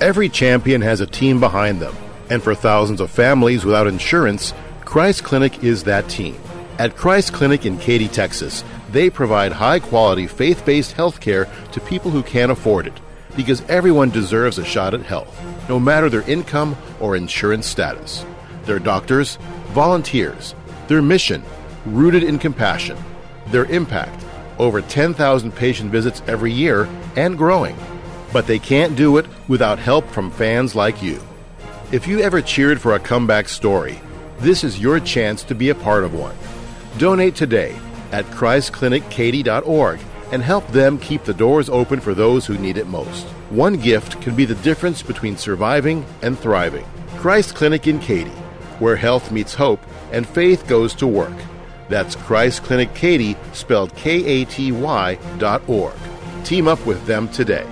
Every champion has a team behind them, and for thousands of families without insurance, Christ Clinic is that team. At Christ Clinic in Katy, Texas, they provide high-quality, faith-based health care to people who can't afford it, because everyone deserves a shot at health, no matter their income or insurance status. Their doctors, volunteers, their mission, rooted in compassion, their impact, over 10,000 patient visits every year and growing. But they can't do it without help from fans like you. If you ever cheered for a comeback story, this is your chance to be a part of one. Donate today at ChristClinicKaty.org and help them keep the doors open for those who need it most. One gift can be the difference between surviving and thriving. Christ Clinic in Katy, where health meets hope and faith goes to work. That's Christ Clinic Katy, spelled Katy.org. Team up with them today.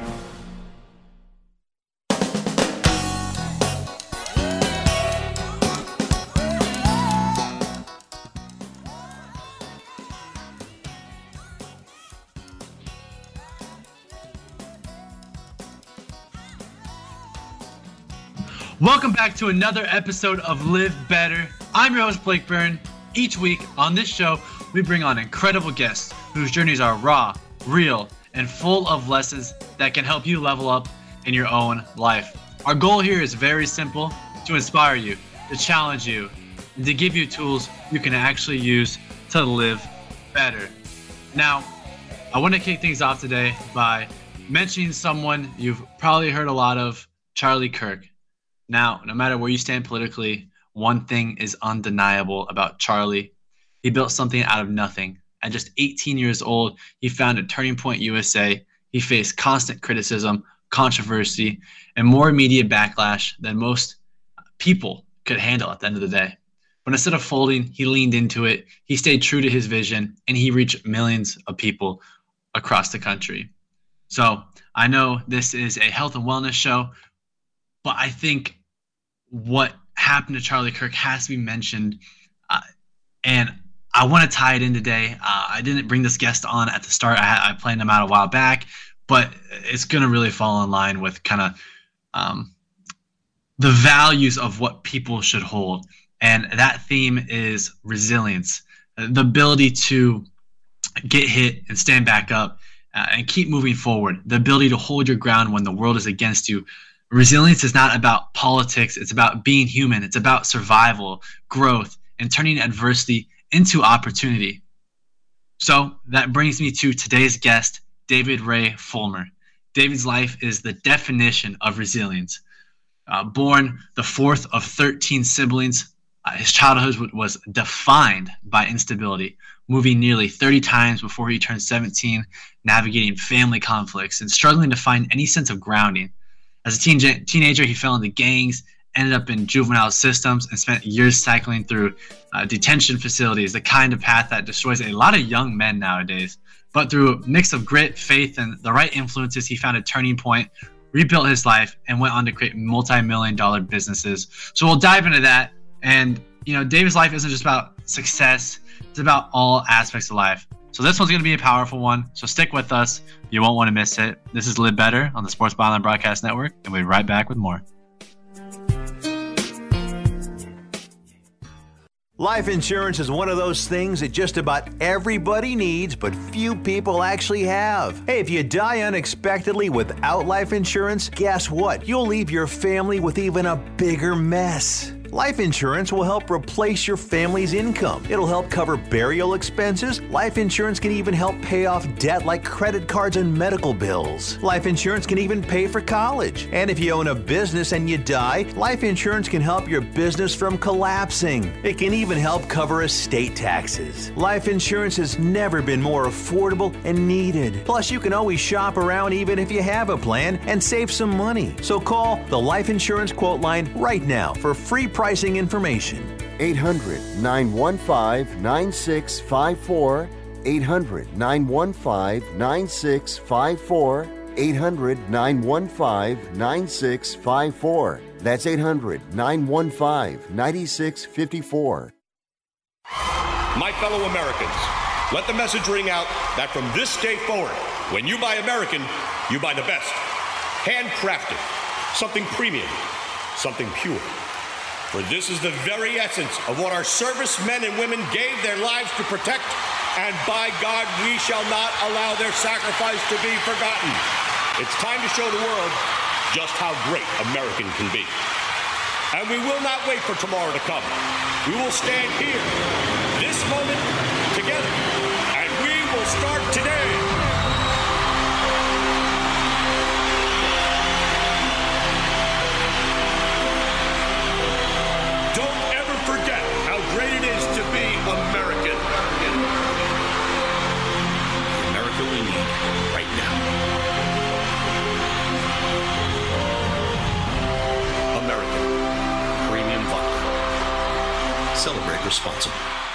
Welcome back to another episode of Live Better. I'm your host, Blake Byrne. Each week on this show, we bring on incredible guests whose journeys are raw, real, and full of lessons that can help you level up in your own life. Our goal here is very simple: to inspire you, to challenge you, and to give you tools you can actually use to live better. Now, I want to kick things off today by mentioning someone you've probably heard a lot of, Charlie Kirk. Now, no matter where you stand politically, one thing is undeniable about Charlie. He built something out of nothing. At just 18 years old, he founded Turning Point USA. He faced constant criticism, controversy, and more media backlash than most people could handle at the end of the day. But instead of folding, he leaned into it. He stayed true to his vision, and he reached millions of people across the country. So I know this is a health and wellness show, but I think what happened to Charlie Kirk has to be mentioned, and I want to tie it in today. I didn't bring this guest on at the start. I planned him out a while back, but it's going to really fall in line with kind of the values of what people should hold, and that theme is resilience, the ability to get hit and stand back up and keep moving forward, the ability to hold your ground when the world is against you. Resilience is not about politics. It's about being human. It's about survival, growth, and turning adversity into opportunity. So that brings me to today's guest, David Ray Fulmer. David's life is the definition of resilience. Born the fourth of 13 siblings, his childhood was defined by instability, moving nearly 30 times before he turned 17, navigating family conflicts and struggling to find any sense of grounding. As a teenager, he fell into gangs, ended up in juvenile systems, and spent years cycling through detention facilities, the kind of path that destroys a lot of young men nowadays. But through a mix of grit, faith, and the right influences, he found a turning point, rebuilt his life, and went on to create multi-million-dollar businesses. So we'll dive into that. And, David's life isn't just about success. It's about all aspects of life. So this one's going to be a powerful one, so stick with us. You won't want to miss it. This is Live Better on the Sports Byline Broadcast Network, and we'll be right back with more. Life insurance is one of those things that just about everybody needs, but few people actually have. Hey, if you die unexpectedly without life insurance, guess what? You'll leave your family with even a bigger mess. Life insurance will help replace your family's income. It'll help cover burial expenses. Life insurance can even help pay off debt like credit cards and medical bills. Life insurance can even pay for college. And if you own a business and you die, life insurance can help your business from collapsing. It can even help cover estate taxes. Life insurance has never been more affordable and needed. Plus, you can always shop around even if you have a plan and save some money. So call the Life Insurance Quote Line right now for free pricing information. 800-915-9654. 800-915-9654. 800-915-9654. That's 800-915-9654. My fellow Americans, let the message ring out that from this day forward, when you buy American, you buy the best. Handcrafted, something premium, something pure. For this is the very essence of what our servicemen and women gave their lives to protect, and by God, we shall not allow their sacrifice to be forgotten. It's time to show the world just how great American can be. And we will not wait for tomorrow to come. We will stand here, this moment, together, and we will start today. Don't ever forget how great it is to be American. America we need right now. American Premium Vodka. Celebrate responsibly.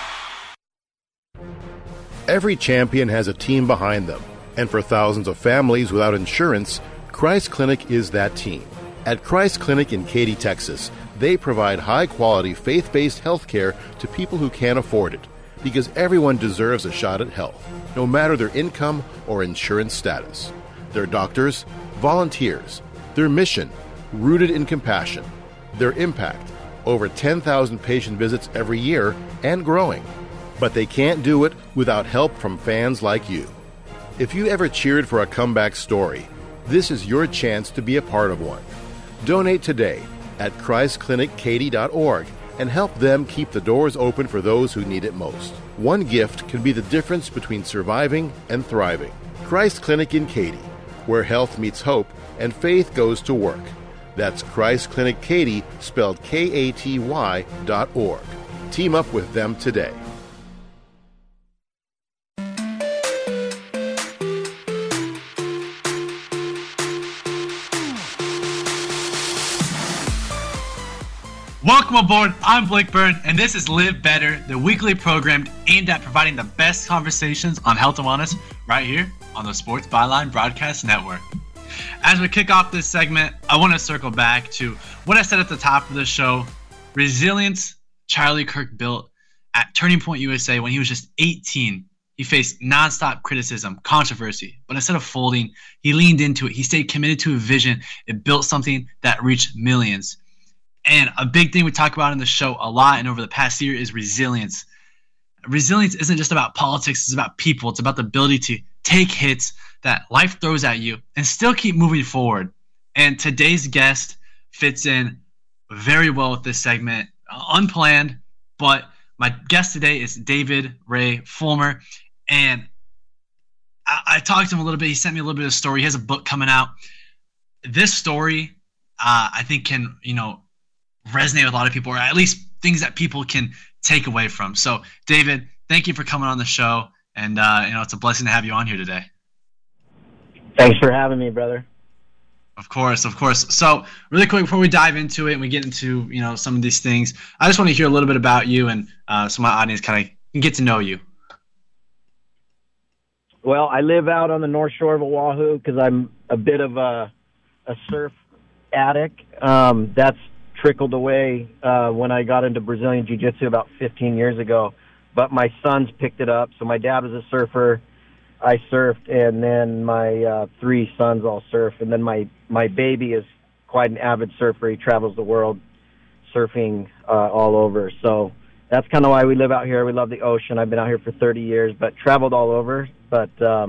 Every champion has a team behind them, and for thousands of families without insurance, Christ Clinic is that team. At Christ Clinic in Katy, Texas, they provide high-quality, faith-based health care to people who can't afford it, because everyone deserves a shot at health, no matter their income or insurance status. Their doctors, volunteers, their mission, rooted in compassion, their impact, over 10,000 patient visits every year and growing. But they can't do it without help from fans like you. If you ever cheered for a comeback story, this is your chance to be a part of one. Donate today at ChristClinicKaty.org and help them keep the doors open for those who need it most. One gift can be the difference between surviving and thriving. Christ Clinic in Katy, where health meets hope and faith goes to work. That's Christ Clinic Katy, spelled Katy.org. Team up with them today. Welcome aboard, I'm Blake Byrne, and this is Live Better, the weekly program aimed at providing the best conversations on health and wellness right here on the Sports Byline Broadcast Network. As we kick off this segment, I want to circle back to what I said at the top of the show, resilience Charlie Kirk built at Turning Point USA when he was just 18. He faced nonstop criticism, controversy, but instead of folding, he leaned into it. He stayed committed to a vision. It built something that reached millions. And a big thing we talk about in the show a lot and over the past year is resilience. Resilience isn't just about politics, it's about people. It's about the ability to take hits that life throws at you and still keep moving forward. And today's guest fits in very well with this segment. Unplanned, but my guest today is David Ray Fulmer. And I talked to him a little bit. He sent me a little bit of a story. He has a book coming out. This story, I think can, resonate with a lot of people, or at least things that people can take away from. So, David, thank you for coming on the show, and it's a blessing to have you on here today. Thanks for having me, brother. Of course. So, really quick before we dive into it and we get into some of these things, I just want to hear a little bit about you, and so my audience kind of can get to know you. Well, I live out on the North Shore of Oahu because I'm a bit of a surf addict. That's trickled away when I got into Brazilian Jiu-Jitsu about 15 years ago. But my sons picked it up. So my dad was a surfer. I surfed, and then my 3 sons all surf. And then my baby is quite an avid surfer. He travels the world surfing all over. So that's kind of why we live out here. We love the ocean. I've been out here for 30 years, but traveled all over. But,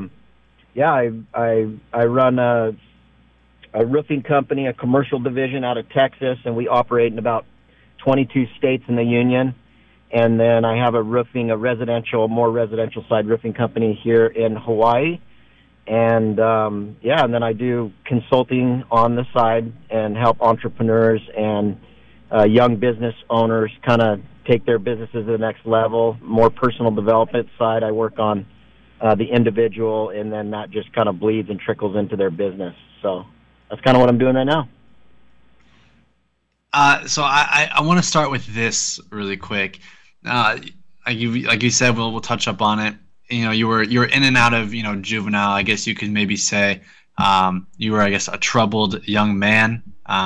I run a roofing company, a commercial division out of Texas, and we operate in about 22 states in the union. And then I have more residential side roofing company here in Hawaii. And, and then I do consulting on the side and help entrepreneurs and young business owners kind of take their businesses to the next level. More personal development side, I work on the individual, and then that just kind of bleeds and trickles into their business. So that's kind of what I'm doing right now. So I want to start with this really quick. Like you said, we'll touch up on it. You were in and out of juvenile. I guess you could maybe say you were, I guess, a troubled young man.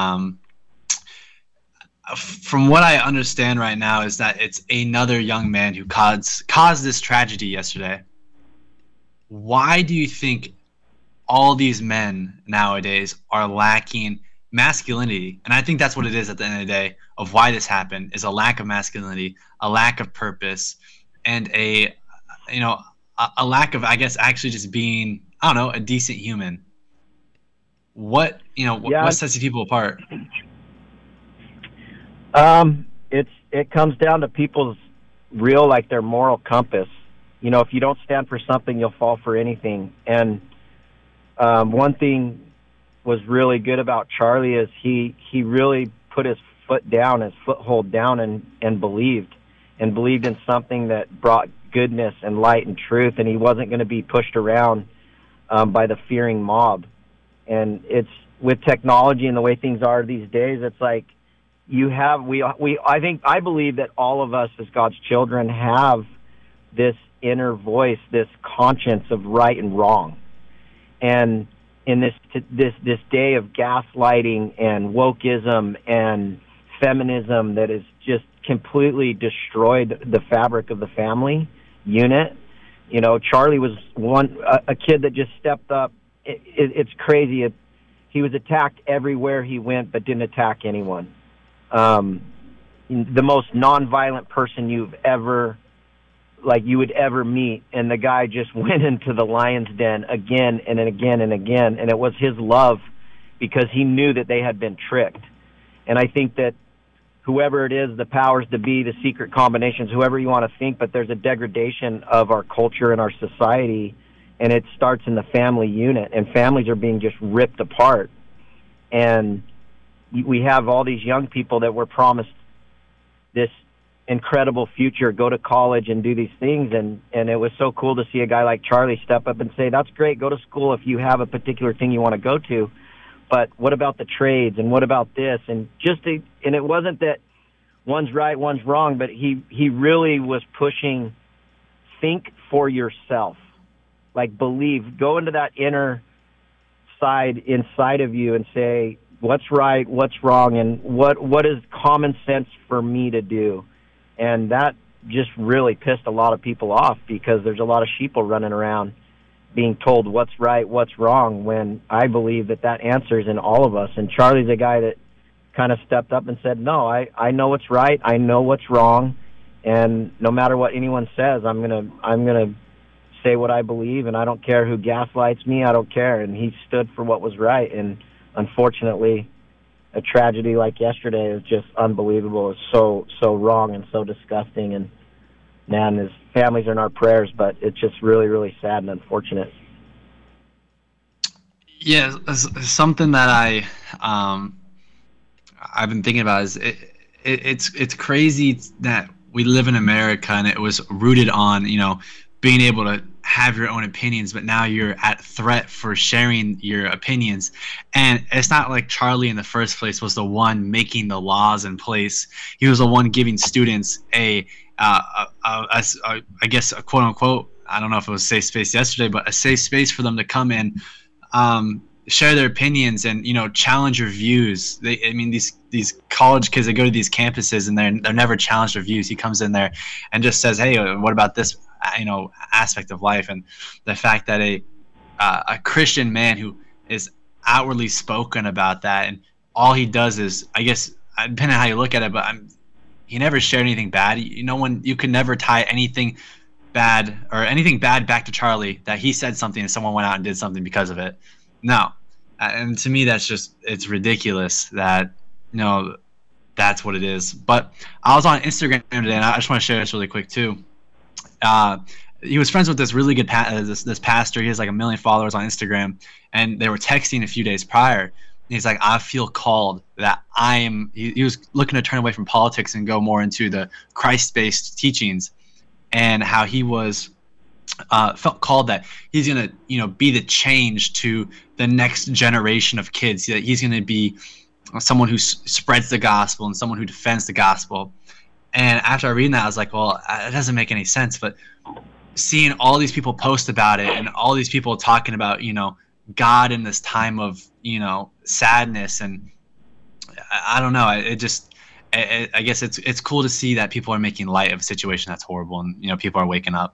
From what I understand right now is that it's another young man who caused this tragedy yesterday. Why do you think all these men nowadays are lacking masculinity, and I think that's what it is at the end of the day of why this happened, is a lack of masculinity, a lack of purpose, and a lack of, I guess, actually just being, I don't know, a decent human. What sets you people apart? It comes down to people's real, like, their moral compass. If you don't stand for something, you'll fall for anything. And one thing was really good about Charlie is he really put his foothold down and believed in something that brought goodness and light and truth, and he wasn't going to be pushed around by the fearing mob. And it's with technology and the way things are these days, it's like I believe that all of us as God's children have this inner voice, this conscience of right and wrong. And in this day of gaslighting and wokeism and feminism that has just completely destroyed the fabric of the family unit, Charlie was a kid that just stepped up. It's crazy. He was attacked everywhere he went, but didn't attack anyone. The most nonviolent person you would ever meet, and the guy just went into the lion's den again and again and again, and it was his love, because he knew that they had been tricked. And I think that whoever it is, the powers to be, the secret combinations, whoever you want to think, but there's a degradation of our culture and our society, and it starts in the family unit, and families are being just ripped apart. And we have all these young people that were promised this incredible future, go to college and do these things, and it was so cool to see a guy like Charlie step up and say, that's great, go to school if you have a particular thing you want to go to, but what about the trades, and what about this? And it wasn't that one's right, one's wrong, but he really was pushing, think for yourself, like, believe, go into that inner side inside of you and say, what's right, what's wrong, and what is common sense for me to do. And that just really pissed a lot of people off, because there's a lot of sheeple running around being told what's right, what's wrong, when I believe that answer is in all of us. And Charlie's a guy that kind of stepped up and said, no, I know what's right, I know what's wrong, and no matter what anyone says, I'm gonna say what I believe, and I don't care who gaslights me, I don't care. And he stood for what was right. And unfortunately, a tragedy like yesterday is just unbelievable. It's so wrong and so disgusting. And man, his families are in our prayers, but it's just really, really sad and unfortunate. Yeah, something that I've been thinking about is it's crazy that we live in America, and it was rooted on being able to have your own opinions, but now you're at threat for sharing your opinions. And it's not like Charlie in the first place was the one making the laws in place. He was the one giving students I guess a quote unquote, I don't know if it was safe space yesterday, but a safe space for them to come in, share their opinions and, challenge your views. These college kids, they go to these campuses and they're never challenged their views. He comes in there and just says, hey, what about this aspect of life? And the fact that a Christian man who is outwardly spoken about that, and all he does is, I guess, depending on how you look at it, but he never shared anything bad. You could never tie anything bad or anything bad back to Charlie, that he said something and someone went out and did something because of it. No. And to me, it's ridiculous that, that's what it is. But I was on Instagram today, and I just want to share this really quick too. He was friends with this really good this pastor. He has like 1 million followers on Instagram, and they were texting a few days prior. And he's like, I feel called that he was looking to turn away from politics and go more into the Christ-based teachings, and how he was felt called that he's going to be the change to the next generation of kids, that he's going to be someone who spreads the gospel and someone who defends the gospel. And after reading that, I was like, well, it doesn't make any sense. But seeing all these people post about it, and all these people talking about, God in this time of, sadness, and I don't know, I guess it's cool to see that people are making light of a situation that's horrible, and, people are waking up.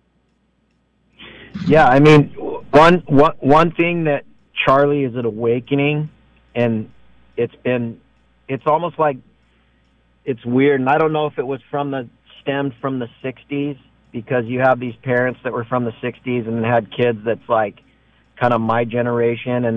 Yeah, I mean, one thing that Charlie is an awakening, and it's almost like, it's weird, and I don't know if it was stemmed from the 60s, because you have these parents that were from the 60s and had kids that's like kind of my generation,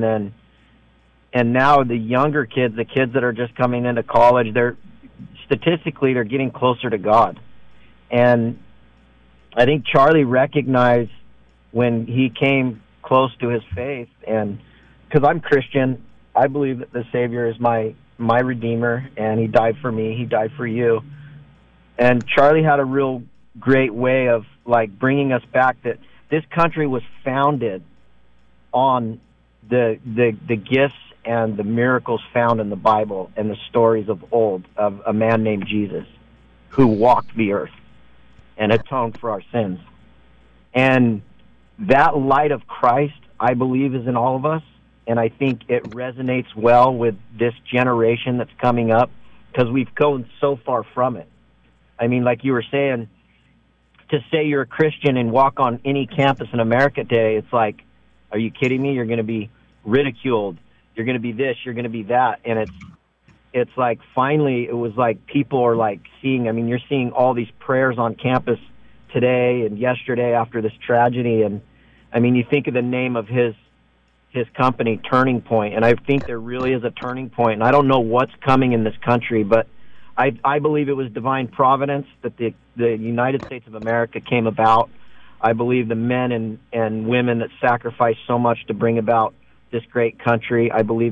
and now the younger kids, the kids that are just coming into college, they're getting closer to God. And I think Charlie recognized when he came close to his faith, and because I'm Christian, I believe that the Savior is my Redeemer, and he died for me, he died for you. And Charlie had a real great way of like bringing us back, that this country was founded on the gifts and the miracles found in the Bible and the stories of old, of a man named Jesus who walked the earth and atoned for our sins. And that light of Christ, I believe, is in all of us, and I think it resonates well with this generation that's coming up, because we've gone so far from it. I mean, like you were saying, to say you're a Christian and walk on any campus in America today, it's like, are you kidding me? You're going to be ridiculed. You're going to be this. You're going to be that. And it's like, finally, it was like people are like seeing, I mean, you're seeing all these prayers on campus today and yesterday after this tragedy. And I mean, you think of the name of his company, Turning Point, and I think there really is a turning point. And I don't know what's coming in this country, but I believe it was divine providence that the United States of America came about. I believe the men and women that sacrificed so much to bring about this great country, I believe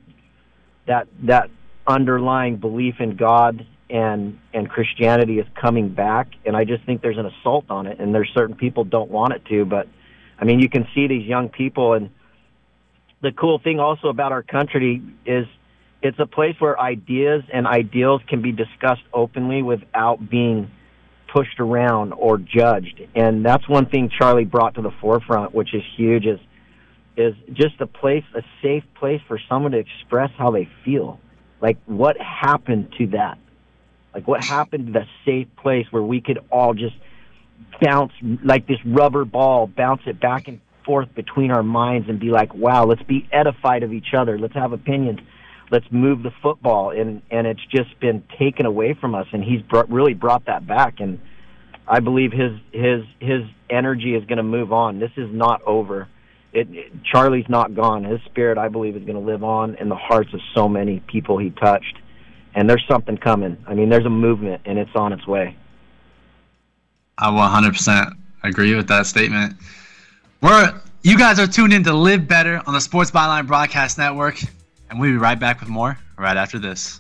that underlying belief in God and Christianity is coming back, and I just think there's an assault on it, and there's certain people don't want it to, but I mean, you can see these young people, and the cool thing also about our country is it's a place where ideas and ideals can be discussed openly without being pushed around or judged. And that's one thing Charlie brought to the forefront, which is huge, is just a safe place for someone to express how they feel. Like, what happened to that? Like, what happened to the safe place where we could all just bounce, like this rubber ball, bounce it back and forth between our minds and be like, wow, let's be edified of each other. Let's have opinions. Let's move the football. And it's just been taken away from us, and he's really brought that back. And I believe his energy is going to move on. This is not over. Charlie's not gone. His spirit, I believe, is going to live on in the hearts of so many people he touched. And there's something coming. I mean, there's a movement, and it's on its way. I 100% agree with that statement. You guys are tuned in to Live Better on the Sports Byline Broadcast Network, and we'll be right back with more right after this.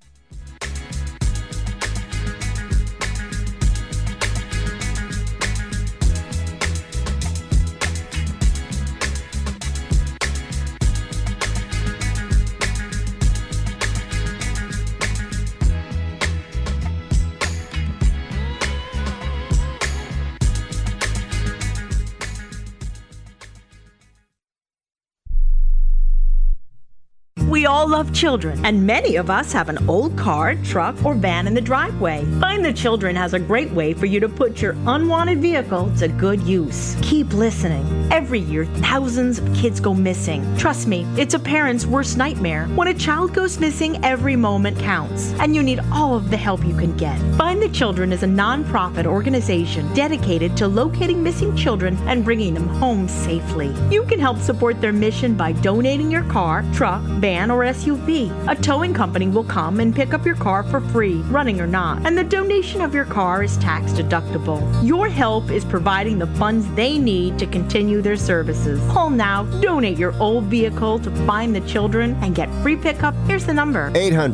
We all love children, and many of us have an old car, truck, or van in the driveway. Find the Children has a great way for you to put your unwanted vehicle to good use. Keep listening. Every year, thousands of kids go missing. Trust me, it's a parent's worst nightmare. When a child goes missing, every moment counts, and you need all of the help you can get. Find the Children is a non-profit organization dedicated to locating missing children and bringing them home safely. You can help support their mission by donating your car, truck, van, or SUV. A towing company will come and pick up your car for free, running or not, and the donation of your car is tax deductible. Your help is providing the funds they need to continue their services. Call now, donate your old vehicle to Find the Children, and get free pickup. Here's the number: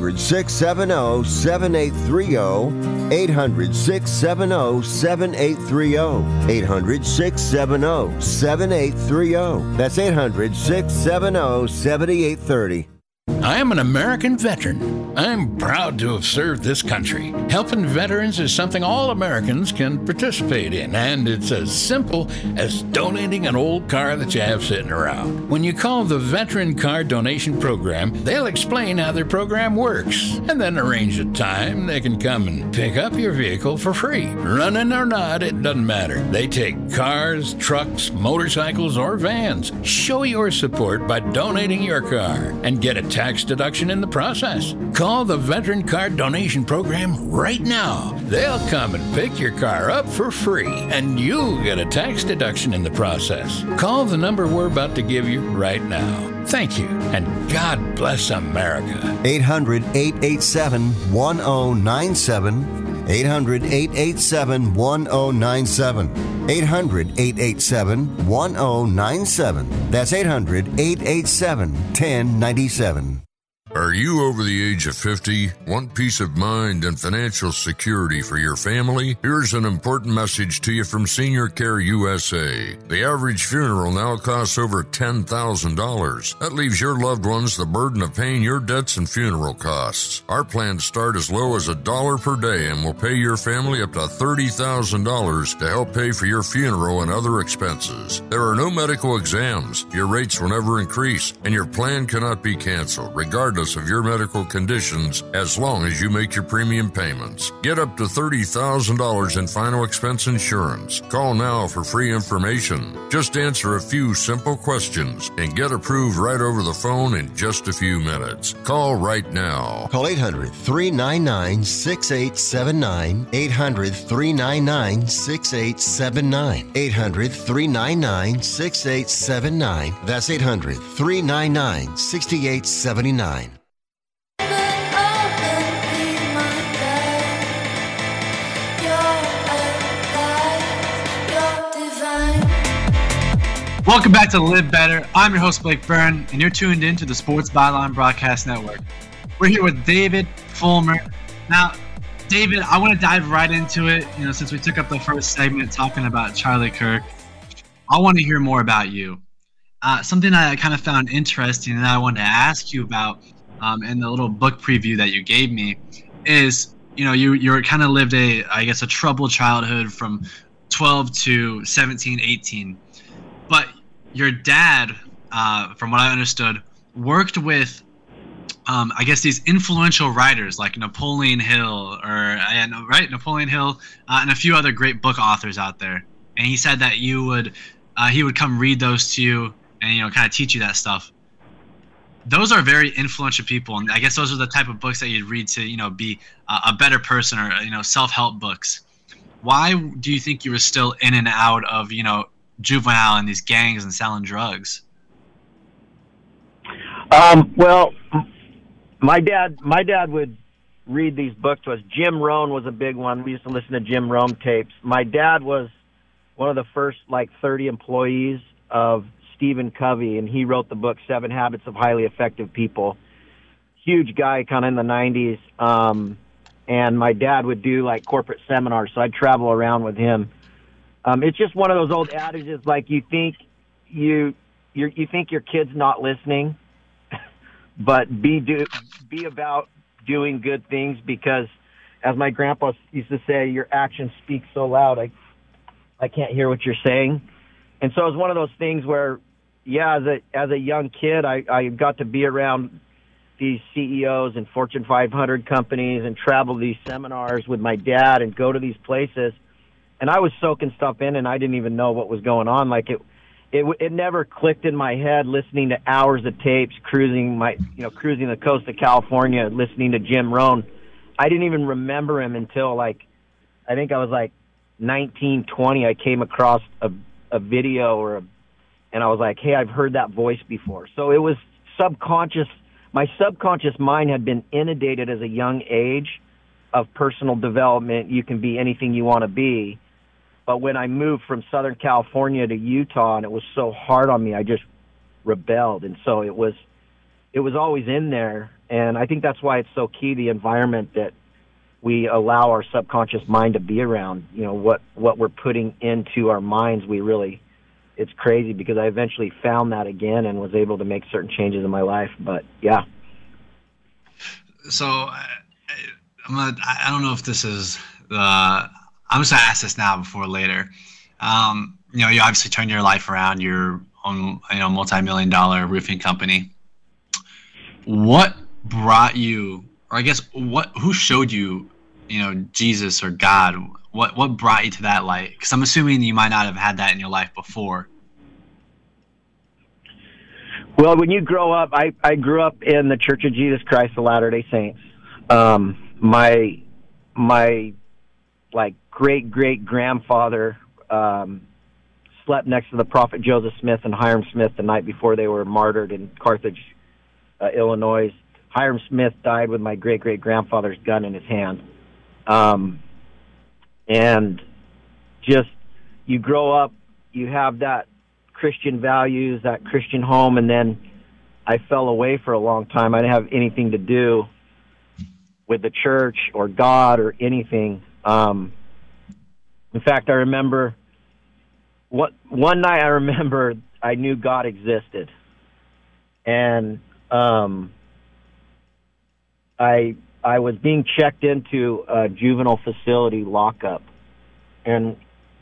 800-670-7830. 800-670-7830. 800-670-7830. That's 800-670-7830. I am an American veteran. I'm proud to have served this country. Helping veterans is something all Americans can participate in, and it's as simple as donating an old car that you have sitting around. When you call the Veteran Car Donation Program, they'll explain how their program works, and then arrange a time they can come and pick up your vehicle for free. Running or not, it doesn't matter. They take cars, trucks, motorcycles, or vans. Show your support by donating your car and get a tax tax deduction in the process. Call the Veteran Card Donation Program right now. They'll come and pick your car up for free, and you'll get a tax deduction in the process. Call the number we're about to give you right now. Thank you, and God bless America. 800-887-1097. 800-887-1097. 800-887-1097. That's 800-887-1097. Are you over the age of 50? Want peace of mind and financial security for your family? Here's an important message to you from Senior Care USA. The average funeral now costs over $10,000. That leaves your loved ones the burden of paying your debts and funeral costs. Our plans start as low as $1 per day and will pay your family up to $30,000 to help pay for your funeral and other expenses. There are no medical exams. Your rates will never increase, and your plan cannot be canceled, regardless of your medical conditions, as long as you make your premium payments. Get up to $30,000 in final expense insurance. Call now for free information. Just answer a few simple questions and get approved right over the phone in just a few minutes. Call right now. Call 800-399-6879. 800-399-6879. 800-399-6879. That's 800-399-6879. Welcome back to Live Better. I'm your host, Blake Byrne, and you're tuned in to the Sports Byline Broadcast Network. We're here with David Fulmer. Now, David, I want to dive right into it. Since we took up the first segment talking about Charlie Kirk, I want to hear more about you. Something I kind of found interesting and I wanted to ask you about in the little book preview that you gave me is, you kind of lived a troubled childhood from 12 to 17, 18. But your dad, from what I understood, worked with, these influential writers like Napoleon Hill, Napoleon Hill, and a few other great book authors out there. And he said that he would come read those to you and kind of teach you that stuff. Those are very influential people, and I guess those are the type of books that you'd read to be a better person, or self-help books. Why do you think you were still in and out of juvenile and these gangs and selling drugs? Well, my dad would read these books to us. Jim Rohn was a big one. We used to listen to Jim Rohn tapes. My dad was one of the first 30 employees of Stephen Covey, and he wrote the book 7 Habits of Highly Effective People. Huge guy, kind of in the 90s. And my dad would do corporate seminars, so I'd travel around with him. It's just one of those old adages, you think you think your kid's not listening, but be about doing good things, because, as my grandpa used to say, your actions speak so loud, I can't hear what you're saying. And so it was one of those things where, as a young kid, I got to be around these CEOs and Fortune 500 companies and travel these seminars with my dad and go to these places. And I was soaking stuff in, and I didn't even know what was going on. It never clicked in my head, listening to hours of tapes, cruising the coast of California, listening to Jim Rohn. I didn't even remember him until I think I was 19, 20. I came across a video and I was like, hey, I've heard that voice before. So it was subconscious. My subconscious mind had been inundated as a young age of personal development. You can be anything you want to be. But when I moved from Southern California to Utah, and it was so hard on me, I just rebelled. And so it was always in there. And I think that's why it's so key, the environment that we allow our subconscious mind to be around. What we're putting into our minds, it's crazy, because I eventually found that again and was able to make certain changes in my life. But yeah. So I don't know if this is I'm just going to ask this now before later. You obviously turned your life around. You're on, multi-million-dollar roofing company. What brought you, or I guess who showed you, Jesus or God? What brought you to that light? Because I'm assuming you might not have had that in your life before. Well, when you grow up, I grew up in the Church of Jesus Christ of Latter-day Saints. My like great grandfather slept next to the prophet Joseph Smith and Hiram Smith the night before they were martyred in Carthage, Illinois. Hiram Smith died with my great grandfather's gun in his hand. And just, you grow up, you have that Christian values, that Christian home, and then I fell away for a long time. I didn't have anything to do with the church or God or anything. In fact, I remember one night I knew God existed. And I was being checked into a juvenile facility lockup, and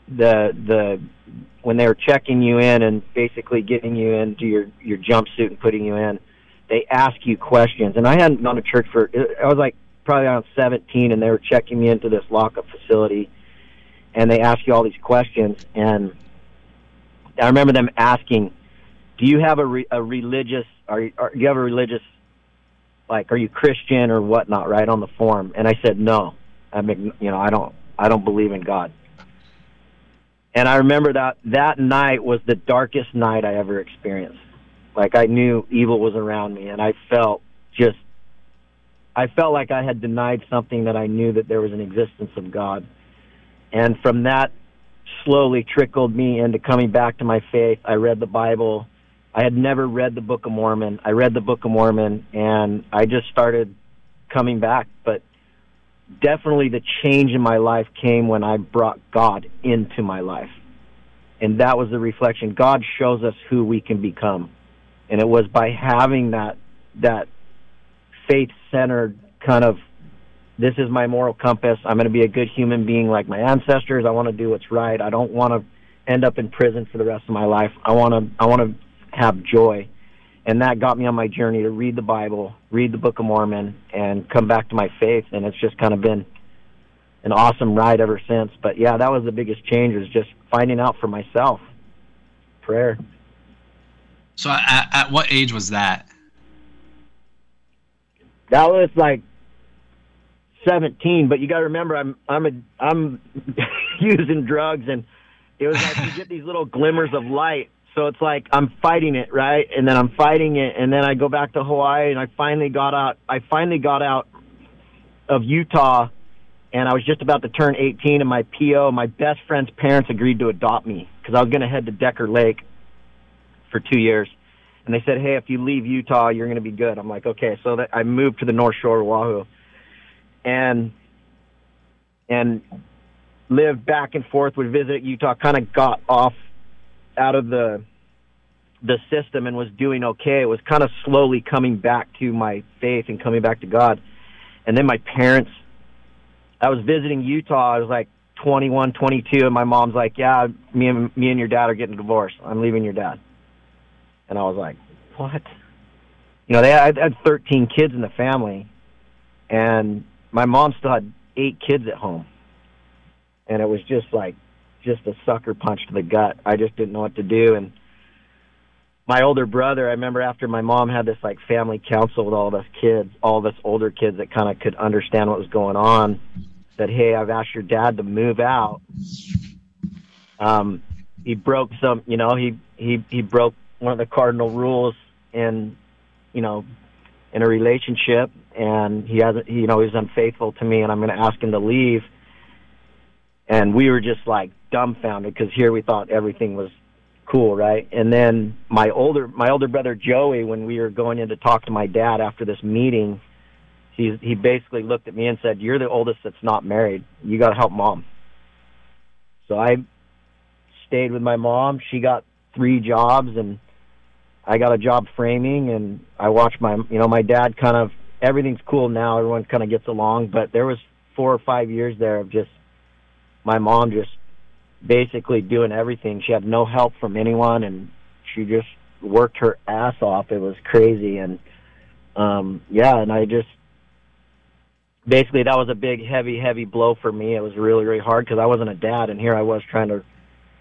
when they were checking you in and basically getting you into your jumpsuit and putting you in, they ask you questions. And I hadn't gone to church I was like probably around 17, and they were checking me into this lockup facility, and they ask you all these questions. And I remember them asking, "Do you have a religious? Do you have a religious? Like, are you Christian or whatnot?" Right on the form, and I said no. I don't believe in God. And I remember that night was the darkest night I ever experienced. Like, I knew evil was around me, and I felt like I had denied something that I knew that there was an existence of God. And from that slowly trickled me into coming back to my faith. I read the Bible. I had never read the Book of Mormon. I read the Book of Mormon, and I just started coming back. But definitely the change in my life came when I brought God into my life. And that was the reflection. God shows us who we can become. And it was by having that faith-centered kind of, this is my moral compass. I'm going to be a good human being like my ancestors. I want to do what's right. I don't want to end up in prison for the rest of my life. I want to have joy. And that got me on my journey to read the Bible, read the Book of Mormon, and come back to my faith. And it's just kind of been an awesome ride ever since. But yeah, that was the biggest change, was just finding out for myself. Prayer. So at what age was that? That was like 17, but you got to remember, I'm using drugs, and it was like you get these little glimmers of light. So it's like I'm fighting it, right? And then I'm fighting it, and then I go back to Hawaii, and I finally got out of Utah, and I was just about to turn 18, and my PO, my best friend's parents, agreed to adopt me because I was going to head to Decker Lake for 2 years. And they said, "Hey, if you leave Utah, you're going to be good." I'm like, okay. So I moved to the North Shore of Oahu, and lived back and forth, would visit Utah, kind of got off out of the system and was doing okay. It was kind of slowly coming back to my faith and coming back to God. And then my parents, I was visiting Utah. I was like 21, 22, and my mom's like, "Yeah, me and your dad are getting divorced. I'm leaving your dad." And I was like, what? You know, I had 13 kids in the family, and my mom still had 8 kids at home. And it was just a sucker punch to the gut. I just didn't know what to do. And my older brother, I remember after my mom had this like family council with all of us older kids that kind of could understand what was going on, said, "Hey, I've asked your dad to move out." He broke he broke one of the cardinal rules in a relationship, and he was unfaithful to me, and I'm going to ask him to leave. And we were just like dumbfounded, because here we thought everything was cool, right? And then my older brother Joey, when we were going in to talk to my dad after this meeting, he basically looked at me and said, "You're the oldest that's not married. You got to help mom." So I stayed with my mom. She got 3 jobs, and I got a job framing, and I watched my dad kind of, everything's cool now. Everyone kind of gets along, but there was 4 or 5 years there of just my mom just basically doing everything. She had no help from anyone, and she just worked her ass off. It was crazy. And and I just, basically that was a big, heavy blow for me. It was really, really hard, because I wasn't a dad, and here I was trying to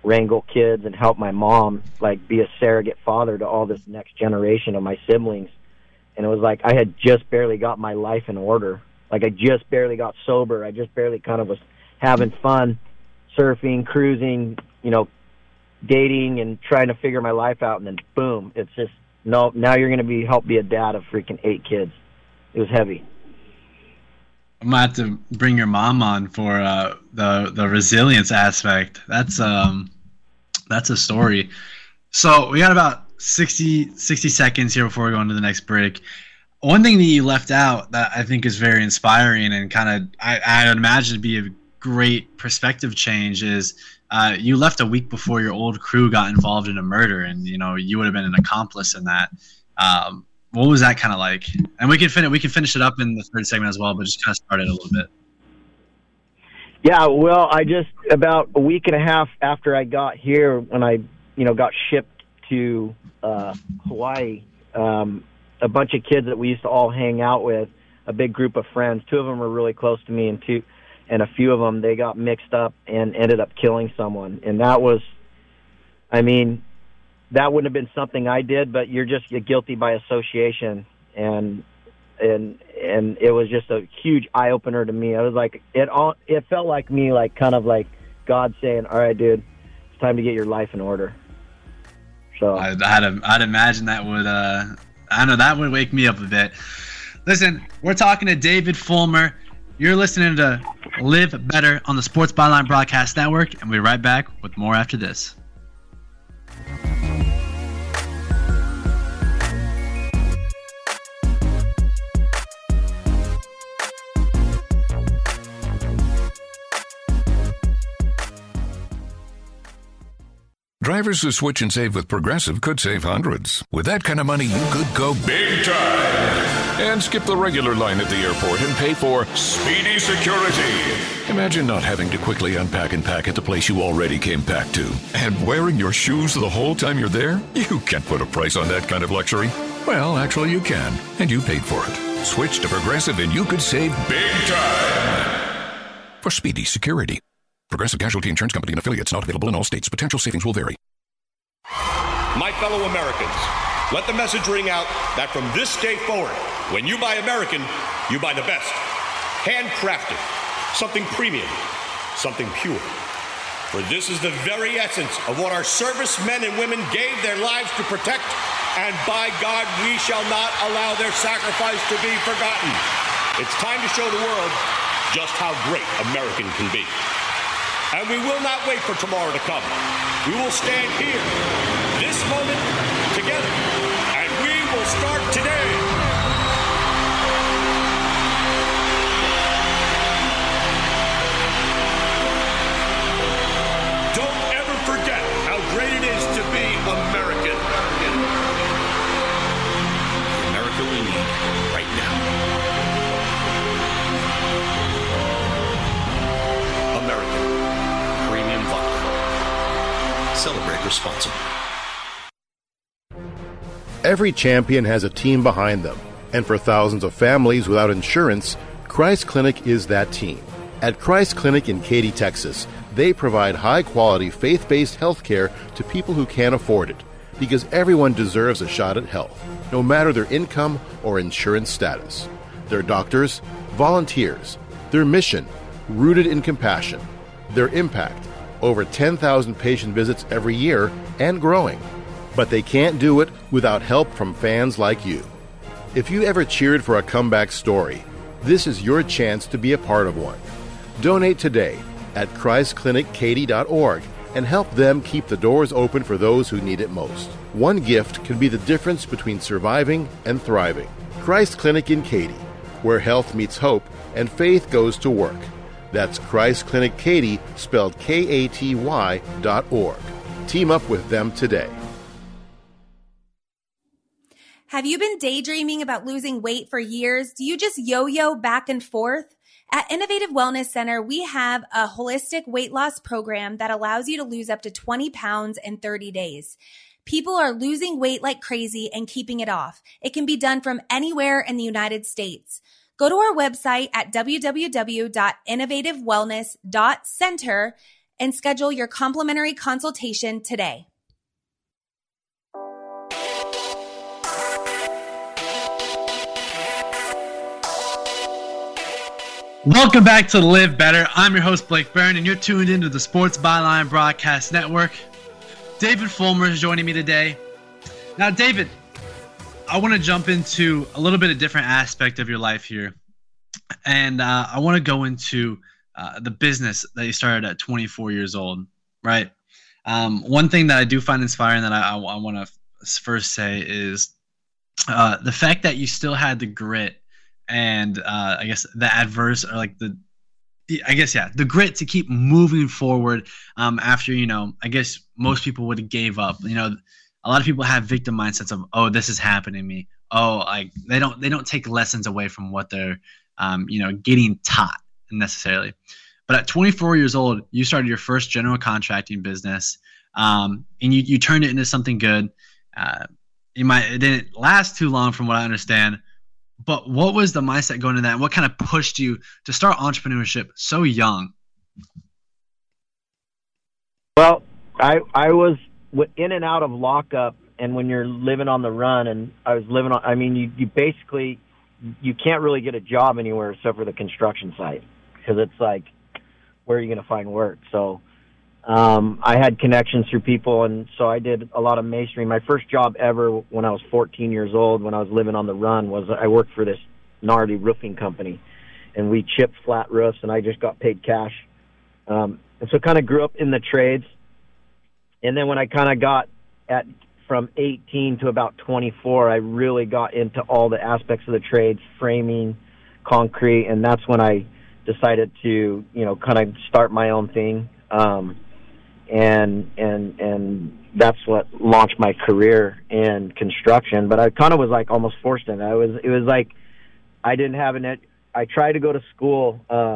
wrangle kids and help my mom, like, be a surrogate father to all this next generation of my siblings. And it was like I had just barely got my life in order. Like, I just barely got sober. I just barely kind of was having fun, surfing, cruising, dating and trying to figure my life out. And then, boom, it's just, no, now you're going to help be a dad of freaking 8 kids. It was heavy. I'm going to have to bring your mom on for the resilience aspect. That's a story. So we got about 60 seconds here before we go into the next break. One thing that you left out that I think is very inspiring and kind of I would imagine to be a great perspective change is you left a week before your old crew got involved in a murder, and you would have been an accomplice in that. What was that kind of like? And we can finish it up in the third segment as well, but just kind of start it a little bit. Yeah, well, I just about a week and a half after I got here, when I got shipped to Hawaii, a bunch of kids that we used to all hang out with, a big group of friends. 2 of them were really close to me, and a few of them, they got mixed up and ended up killing someone. And that was, that wouldn't have been something I did, but you're guilty by association. And it was just a huge eye opener to me. I was like, it felt like me, like kind of like God saying, "All right, dude, it's time to get your life in order." So I'd imagine that would, that would wake me up a bit. Listen, we're talking to David Fulmer. You're listening to Live Better on the Sports Byline Broadcast Network, and we'll be right back with more after this. Drivers who switch and save with Progressive could save hundreds. With that kind of money, you could go big time and skip the regular line at the airport and pay for speedy security. Imagine not having to quickly unpack and pack at the place you already came packed to. And wearing your shoes the whole time you're there? You can't put a price on that kind of luxury. Well, actually you can, and you paid for it. Switch to Progressive and you could save big time for speedy security. Progressive Casualty Insurance Company and affiliates, not available in all states. Potential savings will vary. My fellow Americans, let the message ring out that from this day forward, when you buy American, you buy the best. Handcrafted, something premium, something pure. For this is the very essence of what our servicemen and women gave their lives to protect, and by God, we shall not allow their sacrifice to be forgotten. It's time to show the world just how great American can be. And we will not wait for tomorrow to come. We will stand here, this moment, together, and we will start today. Don't ever forget how great it is to be American. The America we need right now. American. Premium vodka. Celebrate responsibly. Every champion has a team behind them, and for thousands of families without insurance, Christ Clinic is that team. At Christ Clinic in Katy, Texas, they provide high-quality, faith-based health care to people who can't afford it, because everyone deserves a shot at health, no matter their income or insurance status. Their doctors, volunteers, their mission, rooted in compassion, their impact, over 10,000 patient visits every year and growing. But they can't do it without help from fans like you. If you ever cheered for a comeback story, this is your chance to be a part of one. Donate today at ChristClinicKaty.org and help them keep the doors open for those who need it most. One gift can be the difference between surviving and thriving. Christ Clinic in Katy, where health meets hope and faith goes to work. That's Christ Clinic Katy, spelled KATY.org. Team up with them today. Have you been daydreaming about losing weight for years? Do you just yo-yo back and forth? At Innovative Wellness Center, we have a holistic weight loss program that allows you to lose up to 20 pounds in 30 days. People are losing weight like crazy and keeping it off. It can be done from anywhere in the United States. Go to our website at www.innovativewellness.center and schedule your complimentary consultation today. Welcome back to Live Better. I'm your host, Blake Byrne, and you're tuned into the Sports Byline Broadcast Network. David Fulmer is joining me today. Now, David, I want to jump into a little bit of different aspect of your life here. And I want to go into the business that you started at 24 years old, right? One thing that I do find inspiring that I want to first say is the fact that you still had the grit and I guess the adverse or like the grit to keep moving forward after, I guess most people would have gave up. A lot of people have victim mindsets of, oh, this is happening to me. Oh, like they don't take lessons away from what they're getting taught necessarily. But at 24 years old, you started your first general contracting business, and you turned it into something good. It didn't last too long from what I understand. But what was the mindset going into that, and what kind of pushed you to start entrepreneurship so young? Well, I was in and out of lockup, and when you're living on the run, and I was living on, you basically, you can't really get a job anywhere except for the construction site, because it's like, where are you going to find work? So I had connections through people, and so I did a lot of masonry. My first job ever when I was 14 years old, when I was living on the run, was I worked for this gnarly roofing company, and we chipped flat roofs, and I just got paid cash. And so kind of grew up in the trades. And then when I kind of got from 18 to about 24, I really got into all the aspects of the trades, framing, concrete, and that's when I decided to, kind of start my own thing. And that's what launched my career in construction. But I kind of was like almost forced in it. It was like I didn't have I tried to go to school,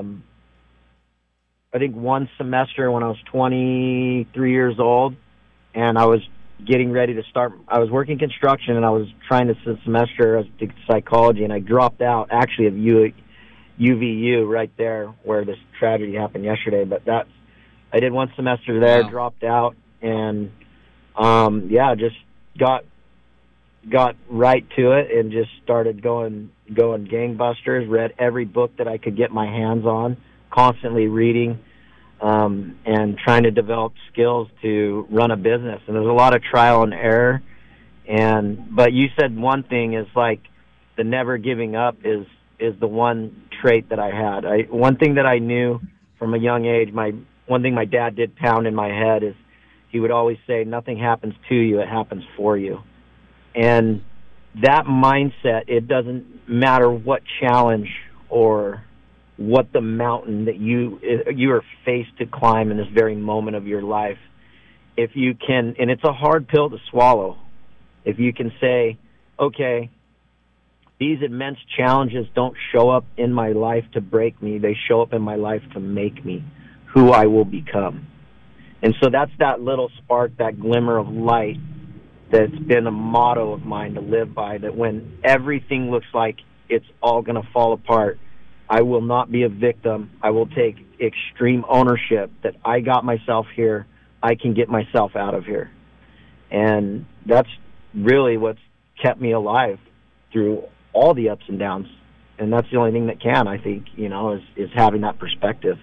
I think one semester when I was 23 years old, and I was getting ready to start. I was working construction, and I was trying to semester as psychology, and I dropped out actually of UVU right there where this tragedy happened yesterday. But I did one semester there, wow. Dropped out, and just got right to it and just started going gangbusters. Read every book that I could get my hands on, constantly reading, and trying to develop skills to run a business. And there's a lot of trial and error. But you said one thing is like the never giving up is the one trait that I had. One thing that I knew from a young age, one thing my dad did pound in my head is he would always say, nothing happens to you, it happens for you. And that mindset, it doesn't matter what challenge or what the mountain that you are faced to climb in this very moment of your life, if you can, and it's a hard pill to swallow, if you can say, okay, these immense challenges don't show up in my life to break me, they show up in my life to make me who I will become. And so that's that little spark, that glimmer of light that's been a motto of mine to live by, that when everything looks like it's all going to fall apart, I will not be a victim. I will take extreme ownership that I got myself here. I can get myself out of here. And that's really what's kept me alive through all the ups and downs. And that's the only thing that can, I think, is having that perspective.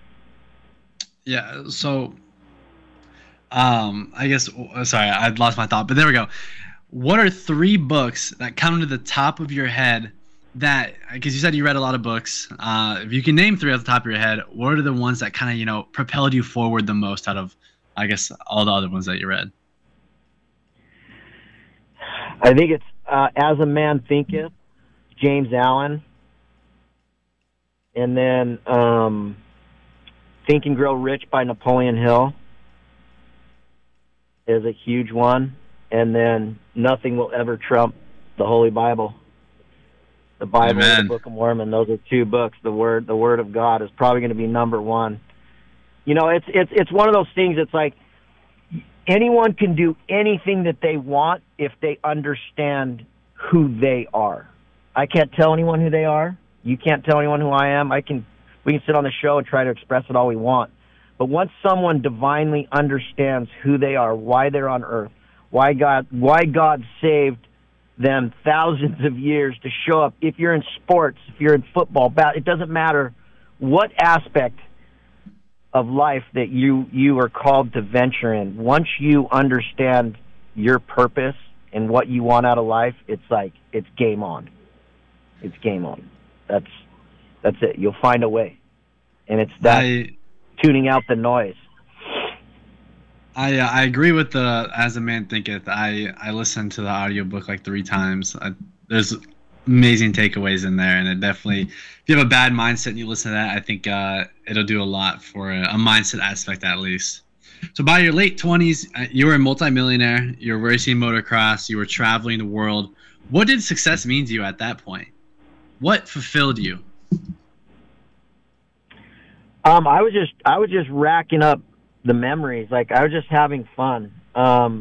Yeah, so I guess, sorry, I lost my thought, but there we go. What are 3 books that come to the top of your head that, because you said you read a lot of books, if you can name 3 off the top of your head, what are the ones that kind of, propelled you forward the most out of, I guess, all the other ones that you read? I think it's As a Man Thinketh, James Allen, and then Think and Grow Rich by Napoleon Hill is a huge one, and then Nothing Will Ever Trump the Holy Bible. The Bible and the Book of Mormon, those are 2 books. The Word of God is probably going to be number 1. It's one of those things. It's like anyone can do anything that they want if they understand who they are. I can't tell anyone who they are. You can't tell anyone who I am. We can sit on the show and try to express it all we want. But once someone divinely understands who they are, why they're on earth, why God saved them thousands of years to show up, if you're in sports, if you're in football, it doesn't matter what aspect of life that you are called to venture in. Once you understand your purpose and what you want out of life, it's game on. It's game on. That's it. You'll find a way. And it's that tuning out the noise. I agree with the As a Man Thinketh. I listened to the audiobook like 3 times. There's amazing takeaways in there, and it definitely, if you have a bad mindset and you listen to that, I think it'll do a lot for a mindset aspect at least. So by your late 20s, you were a multimillionaire, you were racing motocross, you were traveling the world. What did success mean to you at that point? What fulfilled you? I was just racking up the memories. Like, I was just having fun. I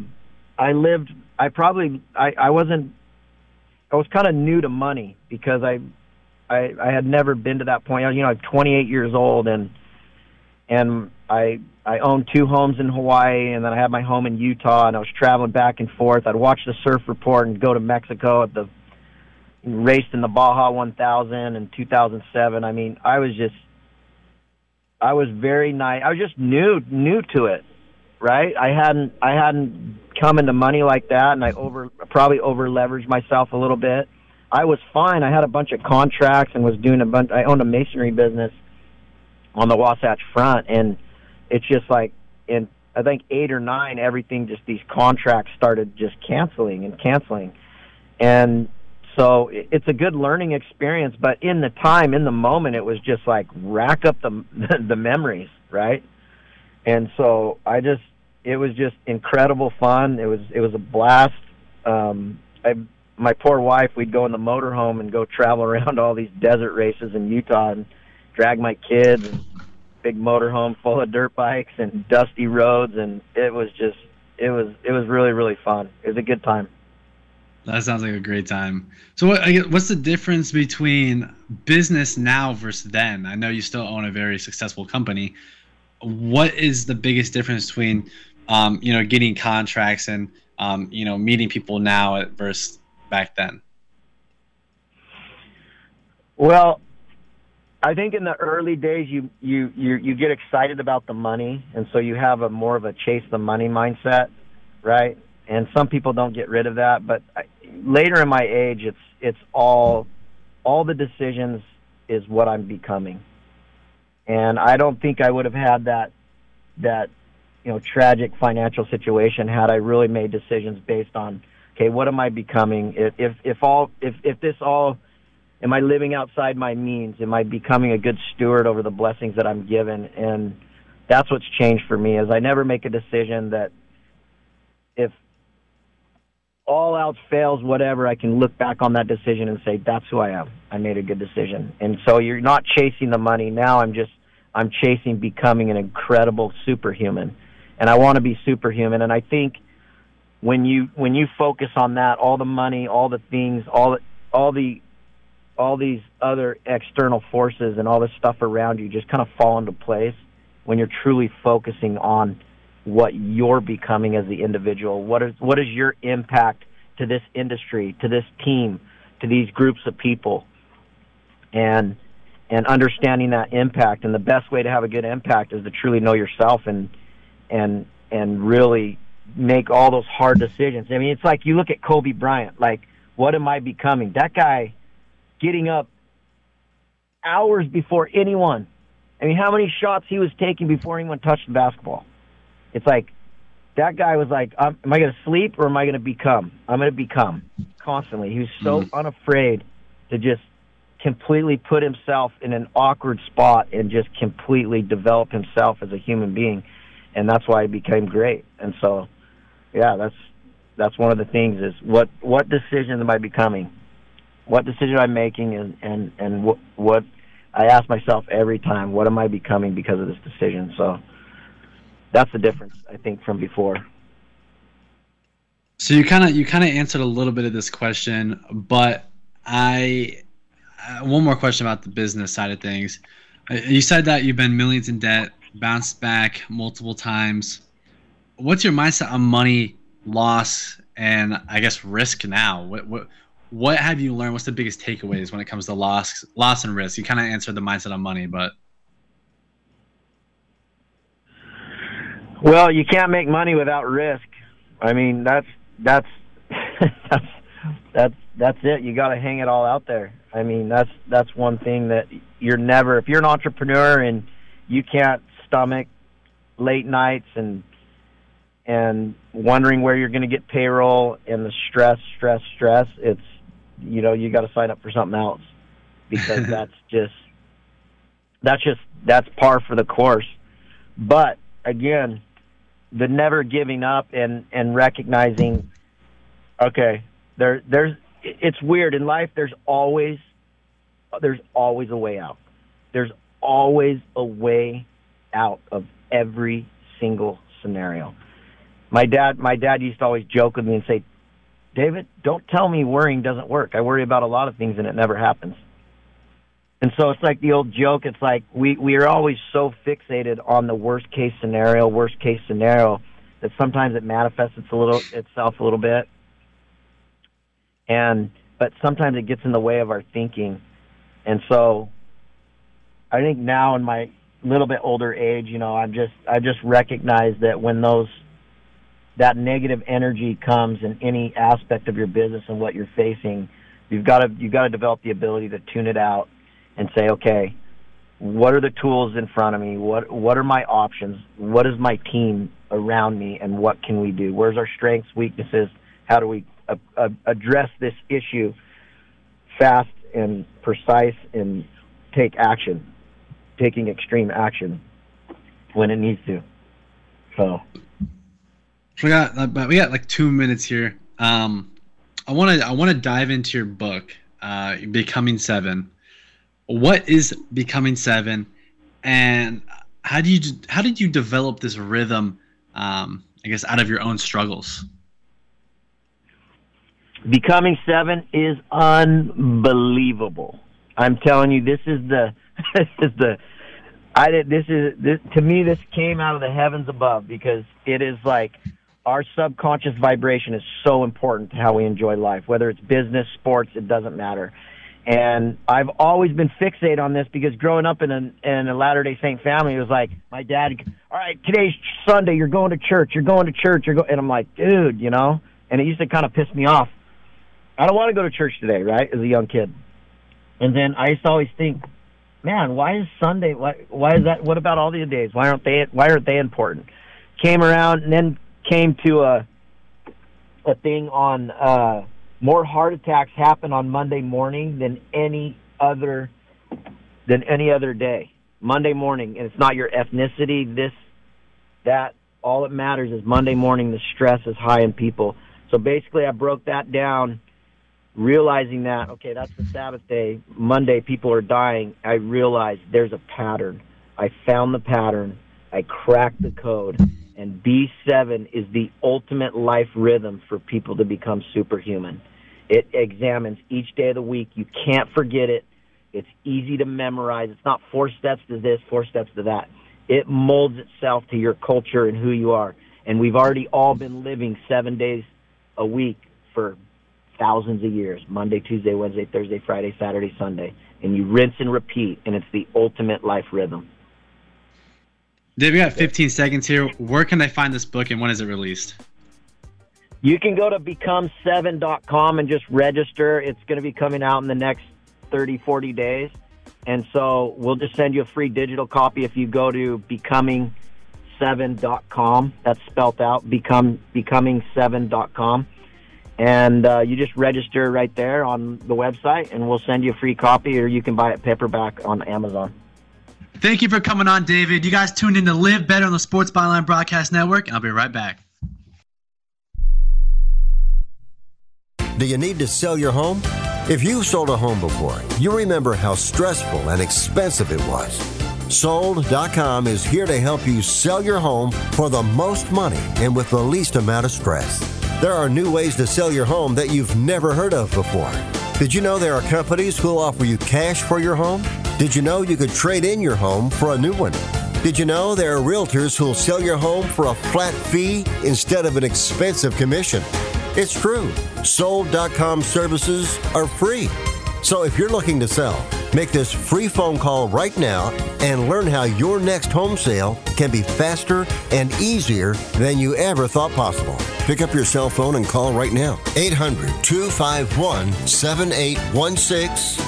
was kind of new to money because I had never been to that point. I'm 28 years old, and I owned 2 homes in Hawaii, and then I had my home in Utah, and I was traveling back and forth. I'd watch the Surf Report and go to Mexico raced in the Baja 1000 in 2007. I mean, I was very nice. I was just new to it, right? I hadn't come into money like that, and I probably over leveraged myself a little bit. I was fine. I had a bunch of contracts and was doing I owned a masonry business on the Wasatch Front, and it's just like in I think 8 or 9, everything, just these contracts started just canceling, and so it's a good learning experience. But in the moment, it was just like rack up the memories, right? And so it was just incredible fun. It was a blast. My poor wife, we'd go in the motorhome and go travel around all these desert races in Utah and drag my kids, and big motorhome full of dirt bikes and dusty roads, and it was really, really fun. It was a good time. That sounds like a great time. So what's the difference between business now versus then? I know you still own a very successful company. What is the biggest difference between getting contracts and meeting people now versus back then? Well, I think in the early days you get excited about the money, and so you have more of a chase the money mindset, right? And some people don't get rid of that, but later in my age, it's all the decisions is what I'm becoming. And I don't think I would have had that tragic financial situation had I really made decisions based on, okay, what am I becoming? If this all, am I living outside my means? Am I becoming a good steward over the blessings that I'm given? And that's what's changed for me, is I never make a decision that if all else fails, whatever, I can look back on that decision and say, that's who I am. I made a good decision. And so you're not chasing the money. Now I'm chasing becoming an incredible superhuman. And I want to be superhuman. And I think when you focus on that, all the money, all the things, all these other external forces and all this stuff around you just kind of fall into place when you're truly focusing on what you're becoming as the individual. What is your impact to this industry, to this team, to these groups of people, and understanding that impact. And the best way to have a good impact is to truly know yourself and really make all those hard decisions. I mean, it's like you look at Kobe Bryant, like, what am I becoming? That guy getting up hours before anyone. I mean, how many shots he was taking before anyone touched the basketball? It's like that guy was like, am I going to sleep or am I going to become? I'm going to become constantly. He was so unafraid to just completely put himself in an awkward spot and just completely develop himself as a human being. And that's why he became great. And so, yeah, that's one of the things is what decision am I becoming? What decision am I making? And what I ask myself every time, what am I becoming because of this decision? So that's the difference, I think, from before. So you kind of answered a little bit of this question, but one more question about the business side of things. You said that you've been millions in debt bounced back multiple times. What's your mindset on money, loss, and I guess risk now? What have you learned? What's the biggest takeaways when it comes to loss and risk? You kind of answered the mindset on money, but well, you can't make money without risk. I mean, that's it. You got to hang it all out there. I mean, that's one thing that if you're an entrepreneur and you can't stomach late nights and wondering where you're going to get payroll and the stress, it's, you got to sign up for something else, because that's par for the course. But again, the never giving up and recognizing, okay, it's weird in life. There's always a way out. There's always a way out of every single scenario. My dad used to always joke with me and say, David, don't tell me worrying doesn't work. I worry about a lot of things and it never happens. And so it's like the old joke. It's like we are always so fixated on the worst case scenario that sometimes it manifests itself a little bit. But sometimes it gets in the way of our thinking. And so I think now in my little bit older age, I just recognize that when that negative energy comes in any aspect of your business and what you're facing, you've got to develop the ability to tune it out and say, okay, what are the tools in front of me? What are my options? What is my team around me, and what can we do? Where's our strengths, weaknesses? How do we address this issue fast and precise and taking extreme action when it needs to. So we got like 2 minutes here. I want to dive into your book, Becoming 7. What is Becoming 7, and how did you develop this rhythm, I guess, out of your own struggles? Becoming 7 is unbelievable. I'm telling you, this to me, this came out of the heavens above, because it is like our subconscious vibration is so important to how we enjoy life, whether it's business, sports, it doesn't matter. And I've always been fixated on this, because growing up in a Latter-day Saint family, it was like my dad, all right, today's Sunday, you're going to church, and I'm like, dude, and it used to kind of piss me off. I don't want to go to church today, right, as a young kid. And then I used to always think, man, why is Sunday, why is that, what about all the days? Why aren't they important? Came around and then came to a thing on more heart attacks happen on Monday morning than any other day. Monday morning, and it's not your ethnicity, this, that, all that matters is Monday morning the stress is high in people. So basically I broke that down, realizing that, okay, that's the Sabbath day. Monday, people are dying. I realized there's a pattern. I found the pattern. I cracked the code. And B7 is the ultimate life rhythm for people to become superhuman. It examines each day of the week. You can't forget it. It's easy to memorize. It's not 4 steps to this, 4 steps to that. It molds itself to your culture and who you are. And we've already all been living 7 days a week for thousands of years. Monday, Tuesday, Wednesday, Thursday, Friday, Saturday, Sunday. And you rinse and repeat, and it's the ultimate life rhythm. Dave, we got 15 seconds here. Where can I find this book, and when is it released? You can go to become7.com and just register. It's going to be coming out in the next 30, 40 days. And so we'll just send you a free digital copy if you go to becoming7.com. That's spelled out, becoming7.com. And you just register right there on the website, and we'll send you a free copy, or you can buy it paperback on Amazon. Thank you for coming on, David. You guys tuned in to Live Better on the Sports Byline Broadcast Network, and I'll be right back. Do you need to sell your home? If you've sold a home before, you remember how stressful and expensive it was. Sold.com is here to help you sell your home for the most money and with the least amount of stress. There are new ways to sell your home that you've never heard of before. Did you know there are companies who'll offer you cash for your home? Did you know you could trade in your home for a new one? Did you know there are realtors who'll sell your home for a flat fee instead of an expensive commission? It's true. Sold.com services are free. So if you're looking to sell, make this free phone call right now and learn how your next home sale can be faster and easier than you ever thought possible. Pick up your cell phone and call right now. 800-251-7816.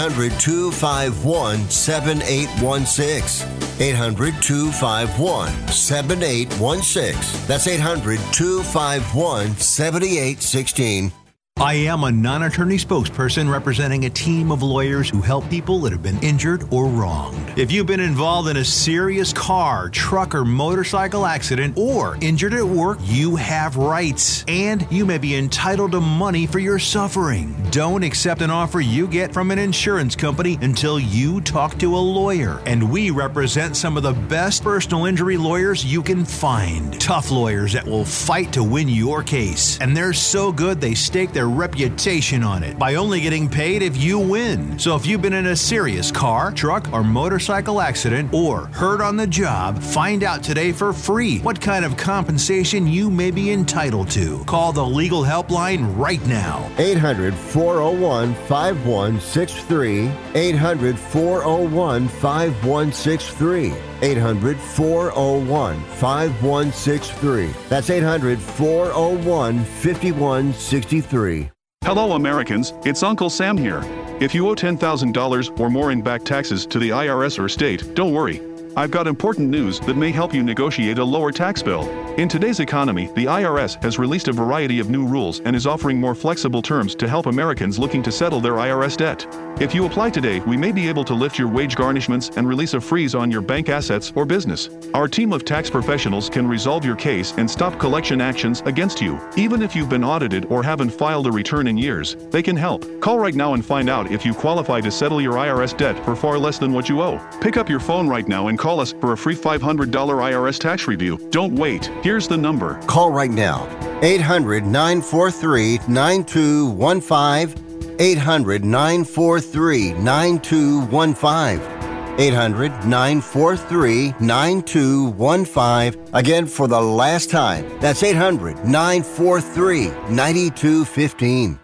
800-251-7816. 800-251-7816. That's 800-251-7816. I am a non-attorney spokesperson representing a team of lawyers who help people that have been injured or wronged. If you've been involved in a serious car, truck, or motorcycle accident or injured at work, you have rights, and you may be entitled to money for your suffering. Don't accept an offer you get from an insurance company until you talk to a lawyer, and we represent some of the best personal injury lawyers you can find. Tough lawyers that will fight to win your case, and they're so good they stake their reputation on it by only getting paid if you win. So if you've been in a serious car, truck, or motorcycle accident or hurt on the job, find out today for free what kind of compensation you may be entitled to. Call the legal helpline right now. 800-401-5163. 800-401-5163. 800-401-5163. That's 800-401-5163. Hello, Americans. It's Uncle Sam here. If you owe $10,000 or more in back taxes to the IRS or state, don't worry. I've got important news that may help you negotiate a lower tax bill. In today's economy, the IRS has released a variety of new rules and is offering more flexible terms to help Americans looking to settle their IRS debt. If you apply today, we may be able to lift your wage garnishments and release a freeze on your bank assets or business. Our team of tax professionals can resolve your case and stop collection actions against you. Even if you've been audited or haven't filed a return in years, they can help. Call right now and find out if you qualify to settle your IRS debt for far less than what you owe. Pick up your phone right now and call us for a free $500 IRS tax review. Don't wait. Here's the number. Call right now. 800-943-9215. 800-943-9215. 800-943-9215. Again, for the last time, that's 800-943-9215.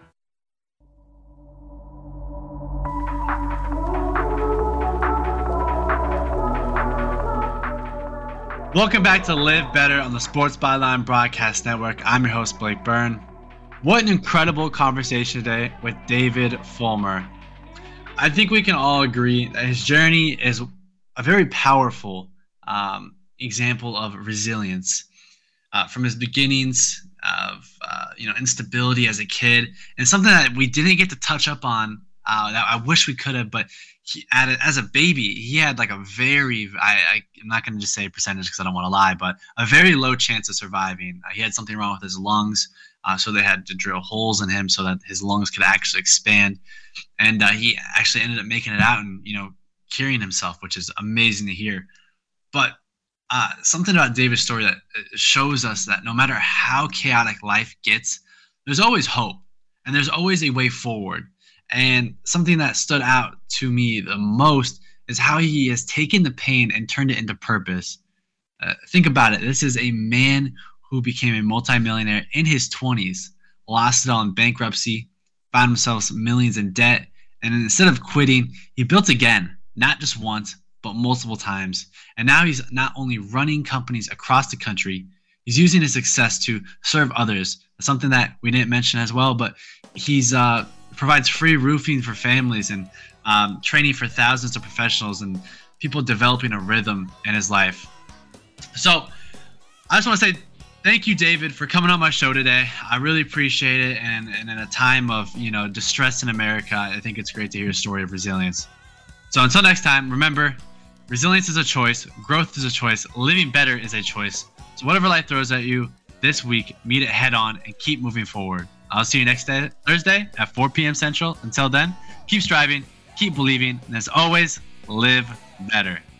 Welcome back to Live Better on the Sports Byline Broadcast Network. I'm your host, Blake Byrne. What an incredible conversation today with David Fulmer. I think we can all agree that his journey is a very powerful example of resilience. From his beginnings of instability as a kid, and something that we didn't get to touch up on that I wish we could have, but as a baby, he had like a very, I'm not going to just say a percentage because I don't want to lie, but a very low chance of surviving. He had something wrong with his lungs. So they had to drill holes in him so that his lungs could actually expand. And he actually ended up making it out and, curing himself, which is amazing to hear. But something about David's story that shows us that no matter how chaotic life gets, there's always hope and there's always a way forward. And something that stood out to me the most is how he has taken the pain and turned it into purpose. Think about it. This is a man who became a multimillionaire in his 20s, lost it all in bankruptcy, found himself millions in debt, and instead of quitting, he built again, not just once, but multiple times. And now he's not only running companies across the country, he's using his success to serve others. Something that we didn't mention as well, but he's provides free roofing for families and training for thousands of professionals and people developing a rhythm in his life. So I just want to say thank you, David, for coming on my show today. I really appreciate it. And in a time of, distress in America, I think it's great to hear a story of resilience. So until next time, remember, resilience is a choice. Growth is a choice. Living better is a choice. So whatever life throws at you this week, meet it head on and keep moving forward. I'll see you next Thursday at 4 p.m. Central. Until then, keep striving, keep believing, and as always, live better.